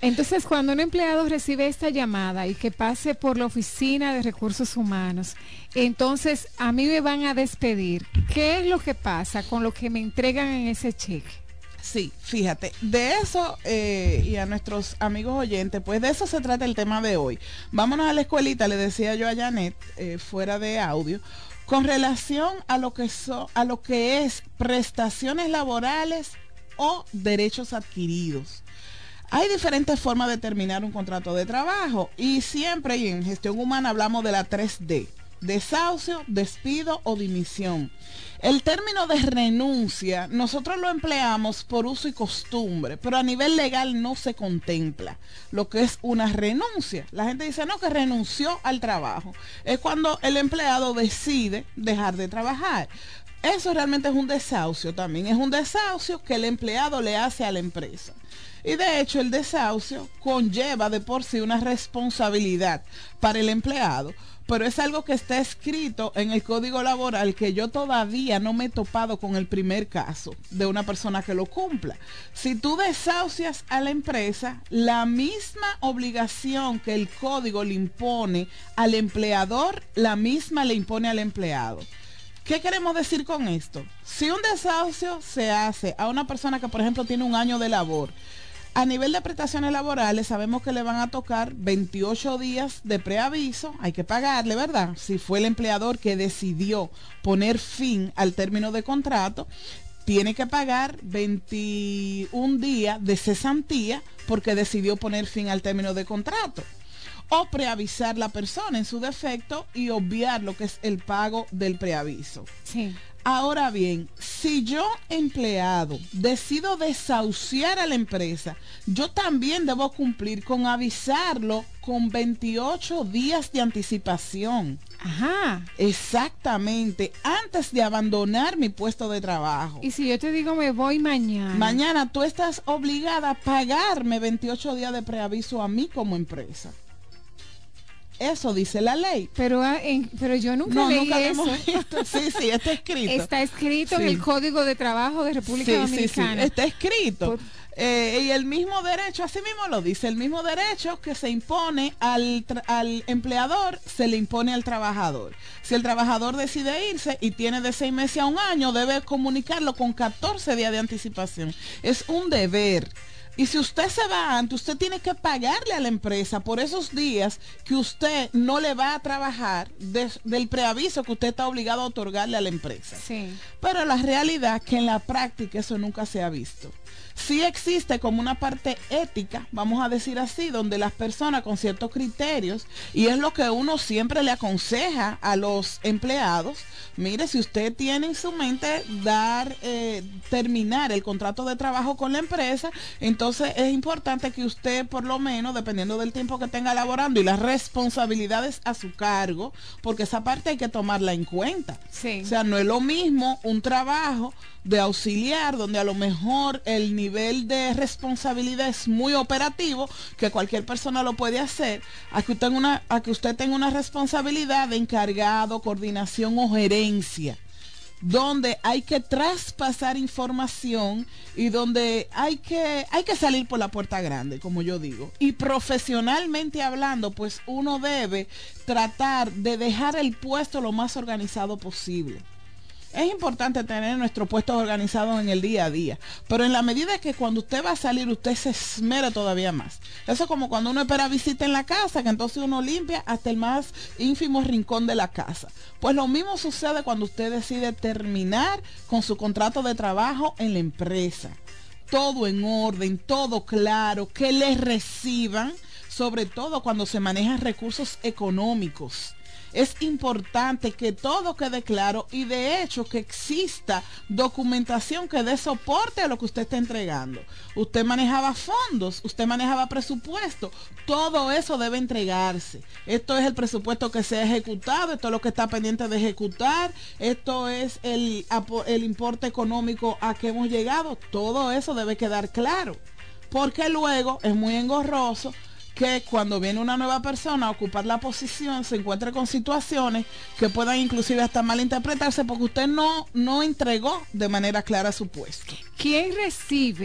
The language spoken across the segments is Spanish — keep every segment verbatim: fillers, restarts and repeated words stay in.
Entonces, cuando un empleado recibe esta llamada y que pase por la oficina de recursos humanos, entonces a mí me van a despedir. ¿Qué es lo que pasa con lo que me entregan en ese cheque? Sí, fíjate, de eso eh, y a nuestros amigos oyentes, pues de eso se trata el tema de hoy. Vámonos a la escuelita, le decía yo a Janet, eh, fuera de audio, con relación a lo que so, a lo que es prestaciones laborales o derechos adquiridos. Hay diferentes formas de terminar un contrato de trabajo y siempre y en gestión humana hablamos de la tres D. Desahucio, despido o dimisión. El término de renuncia nosotros lo empleamos por uso y costumbre, pero a nivel legal no se contempla lo que es una renuncia. La gente dice, no, que renunció al trabajo. Es cuando el empleado decide dejar de trabajar. Eso realmente es un desahucio también. Es un desahucio que el empleado le hace a la empresa. Y de hecho el desahucio conlleva de por sí una responsabilidad para el empleado, pero es algo que está escrito en el Código Laboral que yo todavía no me he topado con el primer caso de una persona que lo cumpla. Si tú desahucias a la empresa, la misma obligación que el código le impone al empleador, la misma le impone al empleado. ¿Qué queremos decir con esto? Si un desahucio se hace a una persona que, por ejemplo, tiene un año de labor, a nivel de prestaciones laborales sabemos que le van a tocar veintiocho días de preaviso, hay que pagarle, ¿verdad? Si fue el empleador que decidió poner fin al término de contrato, tiene que pagar veintiún días de cesantía porque decidió poner fin al término de contrato. O preavisar la persona en su defecto y obviar lo que es el pago del preaviso. Sí. Ahora bien, si yo, empleado, decido desahuciar a la empresa, yo también debo cumplir con avisarlo con veintiocho días de anticipación. Ajá. Exactamente, antes de abandonar mi puesto de trabajo. Y si yo te digo me voy mañana. Mañana tú estás obligada a pagarme veintiocho días de preaviso a mí como empresa. Eso dice la ley. Pero, en, pero yo nunca no, leí nunca eso. Visto. Sí, sí, está escrito. Está escrito sí. en el Código de Trabajo de República sí, Dominicana. Sí, sí, está escrito. Por... Eh, y el mismo derecho, así mismo lo dice, el mismo derecho que se impone al, al empleador, se le impone al trabajador. Si el trabajador decide irse y tiene de seis meses a un año, debe comunicarlo con catorce días de anticipación. Es un deber. Y si usted se va antes, usted tiene que pagarle a la empresa por esos días que usted no le va a trabajar de, del preaviso que usted está obligado a otorgarle a la empresa. Sí. Pero la realidad es que en la práctica eso nunca se ha visto. Sí existe como una parte ética, vamos a decir así, donde las personas con ciertos criterios, y es lo que uno siempre le aconseja a los empleados, mire, si usted tiene en su mente dar, eh, terminar el contrato de trabajo con la empresa, entonces es importante que usted, por lo menos, dependiendo del tiempo que tenga laborando y las responsabilidades a su cargo, porque esa parte hay que tomarla en cuenta. Sí. O sea, no es lo mismo un trabajo de auxiliar, donde a lo mejor el nivel de responsabilidad es muy operativo, que cualquier persona lo puede hacer, a que usted tenga una, a que usted tenga una responsabilidad de encargado, coordinación o gerencia, donde hay que traspasar información y donde hay que, hay que salir por la puerta grande, como yo digo. Y profesionalmente hablando, pues uno debe tratar de dejar el puesto lo más organizado posible. Es importante tener nuestro puesto organizado en el día a día, pero en la medida que cuando usted va a salir, usted se esmere todavía más. Eso es como cuando uno espera visita en la casa, que entonces uno limpia hasta el más ínfimo rincón de la casa. Pues lo mismo sucede cuando usted decide terminar con su contrato de trabajo en la empresa. Todo en orden, todo claro, que les reciban, sobre todo cuando se manejan recursos económicos. Es importante que todo quede claro y de hecho que exista documentación que dé soporte a lo que usted está entregando. Usted manejaba fondos, usted manejaba presupuesto, todo eso debe entregarse. Esto es el presupuesto que se ha ejecutado, esto es lo que está pendiente de ejecutar, esto es el, el importe económico a que hemos llegado, todo eso debe quedar claro, porque luego es muy engorroso que cuando viene una nueva persona a ocupar la posición se encuentre con situaciones que puedan inclusive hasta malinterpretarse porque usted no, no entregó de manera clara su puesto. ¿Quién recibe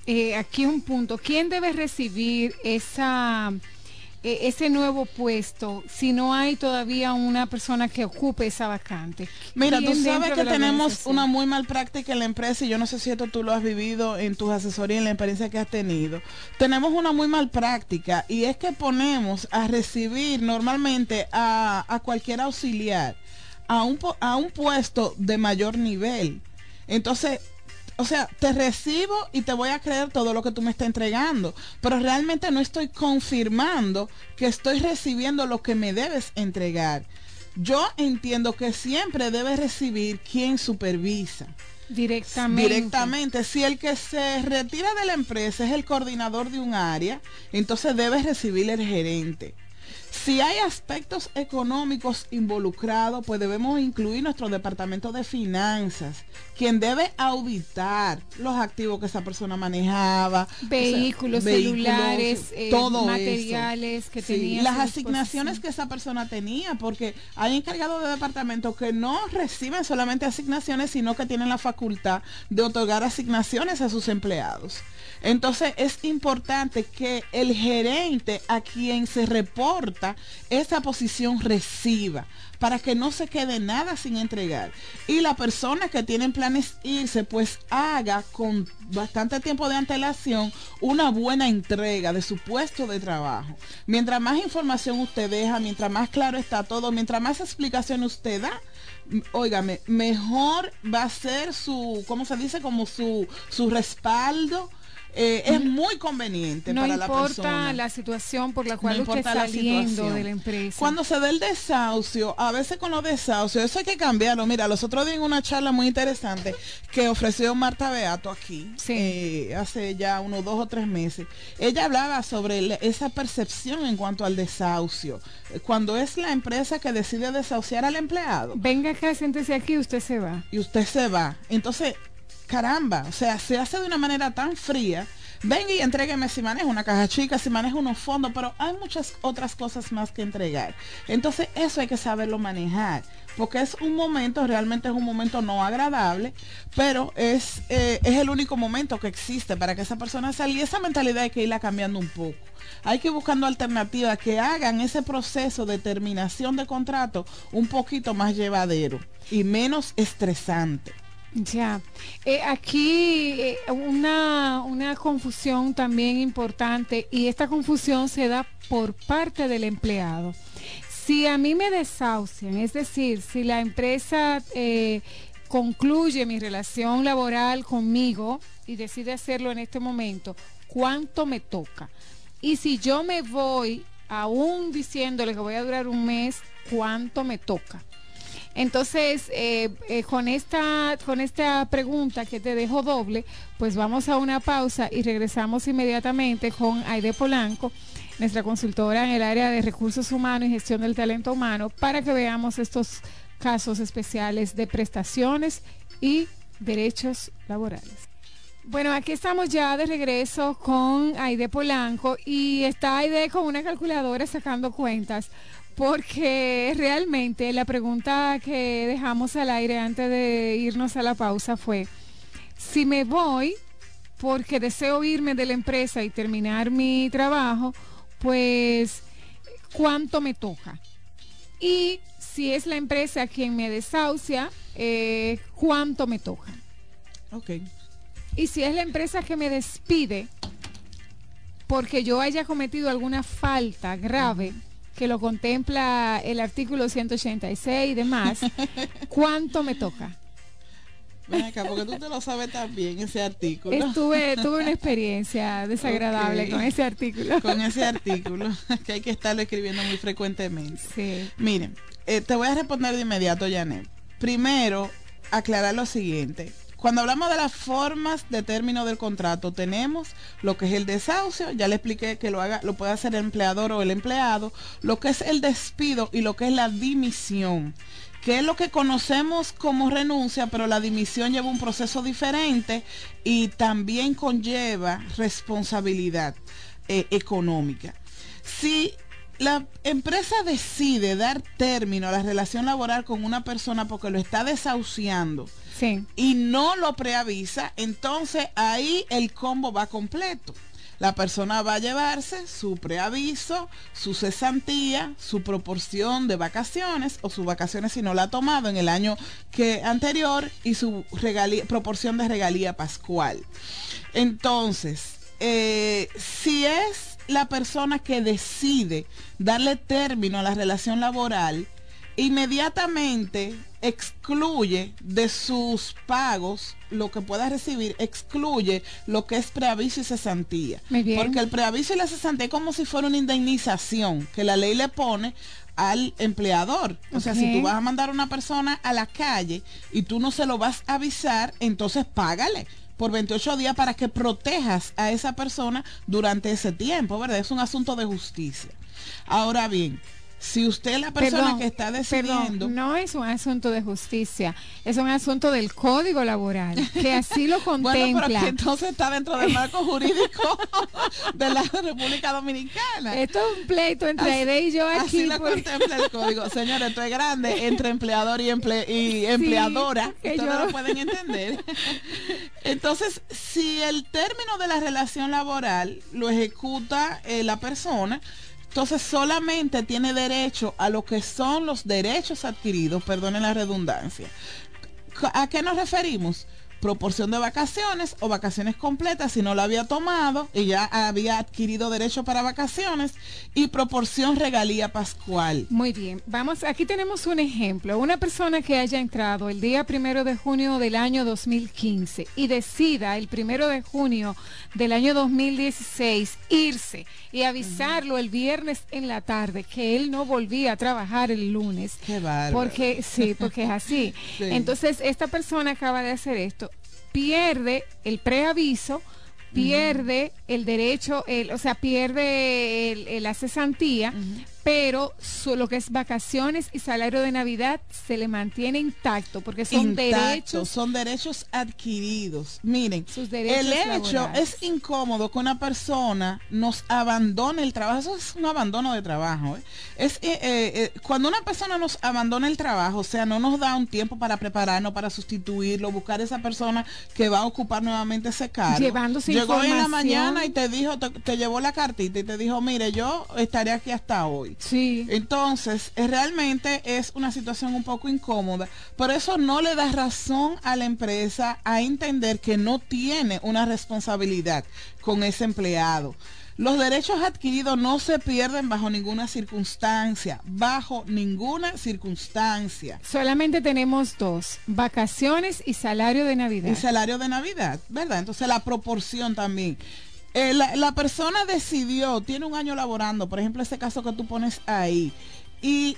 eh, aquí un punto. ¿Quién debe recibir esa eh, ese nuevo puesto si no hay todavía una persona que ocupe esa vacante? Mira, tú sabes que de tenemos una muy mal práctica en la empresa y yo no sé si esto tú lo has vivido en tus asesorías, en la experiencia que has tenido. Tenemos una muy mal práctica y es que ponemos a recibir normalmente a, a cualquier auxiliar a un, a un puesto de mayor nivel. Entonces, o sea, te recibo y te voy a creer todo lo que tú me estás entregando, pero realmente no estoy confirmando que estoy recibiendo lo que me debes entregar. Yo entiendo que siempre debes recibir quien supervisa. Directamente. Directamente. Si el que se retira de la empresa es el coordinador de un área, entonces debes recibir el gerente. Si hay aspectos económicos involucrados, pues debemos incluir nuestro departamento de finanzas, quien debe auditar los activos que esa persona manejaba, vehículos, o sea, celulares, vehículos, eh, todo materiales eso. que Sí, tenía. las asignaciones que esa persona tenía, porque hay encargados de departamento que no reciben solamente asignaciones, sino que tienen la facultad de otorgar asignaciones a sus empleados. Entonces es importante que el gerente a quien se reporta esa posición reciba, para que no se quede nada sin entregar. Y la persona que tienen planes irse, pues haga con bastante tiempo de antelación una buena entrega de su puesto de trabajo. Mientras más información usted deja, mientras más claro está todo, mientras más explicación usted da, óigame, mejor va a ser su, ¿cómo se dice? Como su, su respaldo. Eh, es muy conveniente no para la persona. No importa la situación por la cual no usted está saliendo de la empresa. Cuando se dé el desahucio, a veces con los desahucios, eso hay que cambiarlo. Mira, los otros días en una charla muy interesante que ofreció Marta Beato aquí, sí. eh, hace ya unos dos o tres meses, ella hablaba sobre el, esa percepción en cuanto al desahucio. Cuando es la empresa que decide desahuciar al empleado. Venga acá, siéntese aquí, usted se va. Y usted se va. Entonces, caramba, o sea, se hace de una manera tan fría. Venga y entrégueme si manejo una caja chica, si manejo unos fondos, pero hay muchas otras cosas más que entregar. Entonces eso hay que saberlo manejar, porque es un momento, realmente es un momento no agradable, pero es, eh, es el único momento que existe para que esa persona salga, y esa mentalidad hay que irla cambiando un poco. Hay que ir buscando alternativas que hagan ese proceso de terminación de contrato un poquito más llevadero y menos estresante. Ya, eh, aquí eh, una, una confusión también importante, y esta confusión se da por parte del empleado. Si a mí me desahucian, es decir, si la empresa eh, concluye mi relación laboral conmigo y decide hacerlo en este momento, ¿cuánto me toca? Y si yo me voy aún diciéndole que voy a durar un mes, ¿cuánto me toca? Entonces, eh, eh, con esta con esta pregunta que te dejo doble, pues vamos a una pausa y regresamos inmediatamente con Aide Polanco, nuestra consultora en el área de recursos humanos y gestión del talento humano, para que veamos estos casos especiales de prestaciones y derechos laborales. Bueno, aquí estamos ya de regreso con Aide Polanco, y está Aide con una calculadora sacando cuentas, porque realmente la pregunta que dejamos al aire antes de irnos a la pausa fue: si me voy porque deseo irme de la empresa y terminar mi trabajo, pues ¿cuánto me toca? Y si es la empresa quien me desahucia, eh, ¿cuánto me toca? Ok. Y si es la empresa que me despide porque yo haya cometido alguna falta grave, uh-huh, que lo contempla el artículo ciento ochenta y seis y demás, ¿cuánto me toca? Ven acá, porque tú te lo sabes también, ese artículo. Estuve, tuve una experiencia desagradable, okay, con ese artículo. Con ese artículo, que hay que estarlo escribiendo muy frecuentemente. Sí. Miren, eh, te voy a responder de inmediato, Janet. Primero, aclarar lo siguiente. Cuando hablamos de las formas de término del contrato, tenemos lo que es el desahucio, ya le expliqué que lo haga, lo puede hacer el empleador o el empleado, lo que es el despido y lo que es la dimisión, que es lo que conocemos como renuncia, pero la dimisión lleva un proceso diferente y también conlleva responsabilidad eh, económica. Si la empresa decide dar término a la relación laboral con una persona porque lo está desahuciando, sí. y no lo preavisa, entonces ahí el combo va completo. La persona va a llevarse su preaviso, su cesantía, su proporción de vacaciones o sus vacaciones si no la ha tomado en el año que anterior y su regalía, proporción de regalía pascual. Entonces, eh, si es la persona que decide darle término a la relación laboral, inmediatamente excluye de sus pagos lo que pueda recibir, excluye lo que es preaviso y cesantía. Porque el preaviso y la cesantía es como si fuera una indemnización que la ley le pone al empleador. O okay. sea, si tú vas a mandar a una persona a la calle y tú no se lo vas a avisar, entonces págale por veintiocho días para que protejas a esa persona durante ese tiempo, ¿verdad? Es un asunto de justicia. Ahora bien, si usted es la persona perdón, que está decidiendo... Perdón, no es un asunto de justicia, es un asunto del Código Laboral, que así lo contempla. Bueno, pero que entonces está dentro del marco jurídico de la República Dominicana. Esto es un pleito entre así, Aide y yo aquí. Así lo porque... contempla el Código. Señores, esto es grande entre empleador y, emple y empleadora. Sí, ustedes yo... lo pueden entender. Entonces, si el término de la relación laboral lo ejecuta eh, la persona, entonces solamente tiene derecho a lo que son los derechos adquiridos, perdonen la redundancia. ¿A qué nos referimos? Proporción de vacaciones o vacaciones completas si no lo había tomado y ya había adquirido derecho para vacaciones, y proporción regalía pascual. Muy bien, vamos, aquí tenemos un ejemplo. Una persona que haya entrado el día primero de junio del año dos mil quince y decida el primero de junio del año dos mil dieciséis irse y avisarlo uh-huh. el viernes en la tarde que él no volvía a trabajar el lunes. Qué bárbaro. Porque sí, porque es así. Sí. Entonces esta persona acaba de hacer esto, pierde el preaviso, pierde uh-huh. el derecho, el, o sea, pierde el, el, la cesantía, uh-huh. pero su, lo que es vacaciones y salario de Navidad se le mantiene intacto, porque son intacto, derechos. Son derechos adquiridos. Miren, sus derechos el hecho laborales. Es incómodo que una persona nos abandone el trabajo. Eso es un abandono de trabajo. ¿eh? Es eh, eh, cuando una persona nos abandona el trabajo, o sea, no nos da un tiempo para prepararnos, para sustituirlo, buscar esa persona que va a ocupar nuevamente ese cargo. Llevándose Llegó en la mañana y te dijo, te, te llevó la cartita y te dijo, mire, yo estaré aquí hasta hoy. Sí. Entonces, eh, realmente es una situación un poco incómoda, pero eso no le da razón a la empresa a entender que no tiene una responsabilidad con ese empleado. Los derechos adquiridos no se pierden bajo ninguna circunstancia, bajo ninguna circunstancia. Solamente tenemos dos, vacaciones y salario de Navidad. Y salario de Navidad, ¿verdad? Entonces la proporción también. Eh, la, la persona decidió, tiene un año laborando, por ejemplo, ese caso que tú pones ahí, y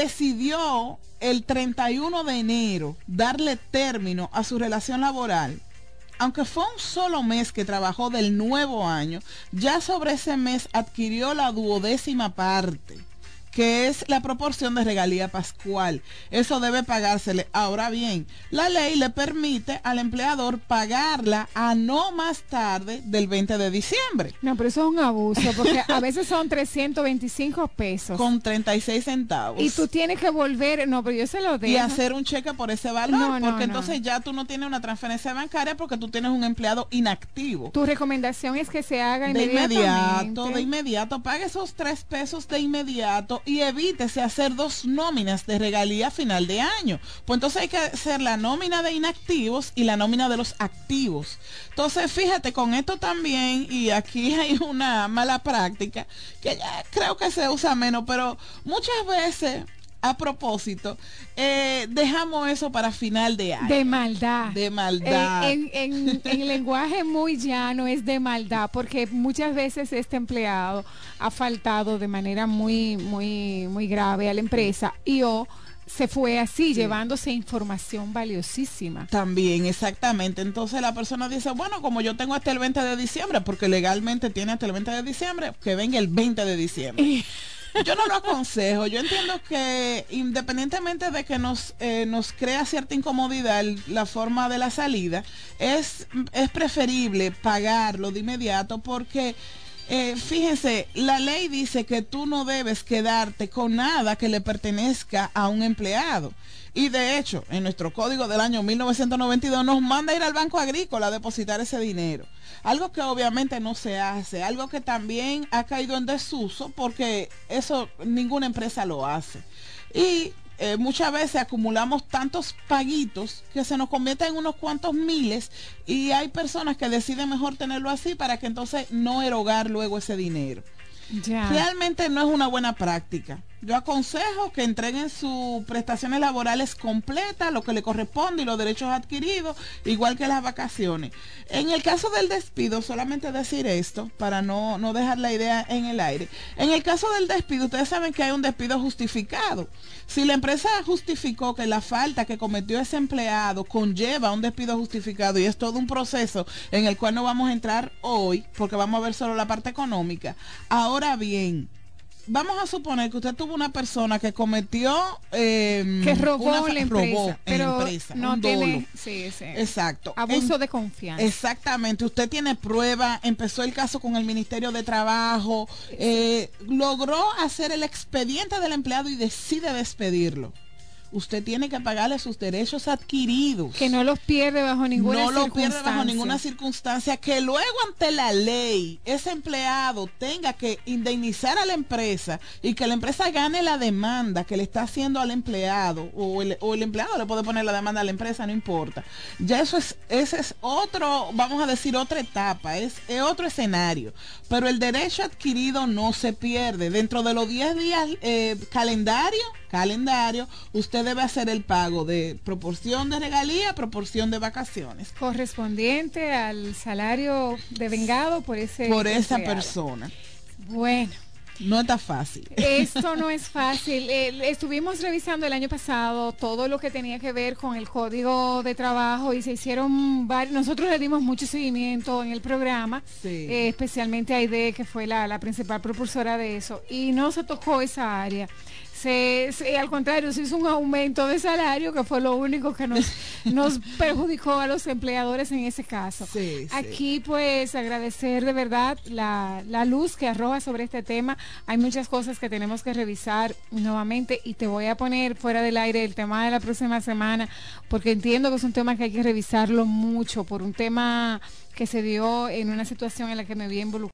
decidió el treinta y uno de enero darle término a su relación laboral. Aunque fue un solo mes que trabajó del nuevo año, ya sobre ese mes adquirió la duodécima parte, que es la proporción de regalía pascual. Eso debe pagársele. Ahora bien, la ley le permite al empleador pagarla a no más tarde del veinte de diciembre. No, pero eso es un abuso, porque a veces son trescientos veinticinco pesos. Con treinta y seis centavos. Y tú tienes que volver, no, pero yo se lo dejo. Y hacer un cheque por ese valor, no, no, porque no. entonces ya tú no tienes una transferencia bancaria porque tú tienes un empleado inactivo. Tu recomendación es que se haga de inmediatamente. inmediato, de inmediato, pague esos tres pesos de inmediato y evítese hacer dos nóminas de regalía a final de año. Pues entonces hay que hacer la nómina de inactivos y la nómina de los activos. Entonces, fíjate, con esto también, y aquí hay una mala práctica, que ya creo que se usa menos, pero muchas veces, a propósito, eh, dejamos eso para final de año. De maldad. De maldad. Eh, en, en, en lenguaje muy llano es de maldad, porque muchas veces este empleado ha faltado de manera muy, muy, muy grave a la empresa y o se fue así, sí, llevándose información valiosísima. También, exactamente. Entonces la persona dice, bueno, como yo tengo hasta el veinte de diciembre, porque legalmente tiene hasta el veinte de diciembre, que venga el veinte de diciembre. Yo no lo aconsejo. Yo entiendo que independientemente de que nos eh, nos crea cierta incomodidad el, la forma de la salida, es, es preferible pagarlo de inmediato, porque Eh, fíjense, la ley dice que tú no debes quedarte con nada que le pertenezca a un empleado. Y de hecho, en nuestro código del año mil novecientos noventa y dos nos manda ir al Banco Agrícola a depositar ese dinero. Algo que obviamente no se hace, algo que también ha caído en desuso porque eso ninguna empresa lo hace. Y eh, muchas veces acumulamos tantos paguitos que se nos convierte en unos cuantos miles y hay personas que deciden mejor tenerlo así para que entonces no erogar luego ese dinero. Ya. Realmente no es una buena práctica. Yo aconsejo que entreguen sus prestaciones laborales completas, lo que le corresponde y los derechos adquiridos, igual que las vacaciones. En el caso del despido, solamente decir esto para no, no dejar la idea en el aire. En el caso del despido, ustedes saben que hay un despido justificado. Si la empresa justificó que la falta que cometió ese empleado conlleva un despido justificado y es todo un proceso en el cual no vamos a entrar hoy porque vamos a ver solo la parte económica. Ahora bien, vamos a suponer que usted tuvo una persona que cometió eh, que robó una, la empresa, robó pero en empresa, no un tiene dolo. sí, sí. Exacto, abuso en, de confianza. Exactamente, usted tiene prueba, empezó el caso con el Ministerio de Trabajo, eh, logró hacer el expediente del empleado y decide despedirlo. Usted tiene que pagarle sus derechos adquiridos. Que no los pierde bajo ninguna no circunstancia. No los pierde bajo ninguna circunstancia. Que luego ante la ley ese empleado tenga que indemnizar a la empresa y que la empresa gane la demanda que le está haciendo al empleado o el, o el empleado le puede poner la demanda a la empresa, no importa. Ya eso es, ese es otro, vamos a decir, otra etapa, es, es otro escenario. Pero el derecho adquirido no se pierde. Dentro de los diez días eh, calendario, calendario, usted debe hacer el pago de proporción de regalía, proporción de vacaciones. Correspondiente al salario devengado por ese por esa empleado. persona. Bueno. No está fácil. Esto no es fácil. Eh, estuvimos revisando el año pasado todo lo que tenía que ver con el código de trabajo y se hicieron varios. Nosotros le dimos mucho seguimiento en el programa, sí. eh, especialmente a Aide, que fue la, la principal propulsora de eso, y no se tocó esa área. Se, se, al contrario, se hizo un aumento de salario que fue lo único que nos, nos perjudicó a los empleadores en ese caso. Sí, Aquí sí. pues agradecer de verdad la, la luz que arroja sobre este tema. Hay muchas cosas que tenemos que revisar nuevamente y te voy a poner fuera del aire el tema de la próxima semana porque entiendo que es un tema que hay que revisarlo mucho por un tema que se dio en una situación en la que me vi involucrada.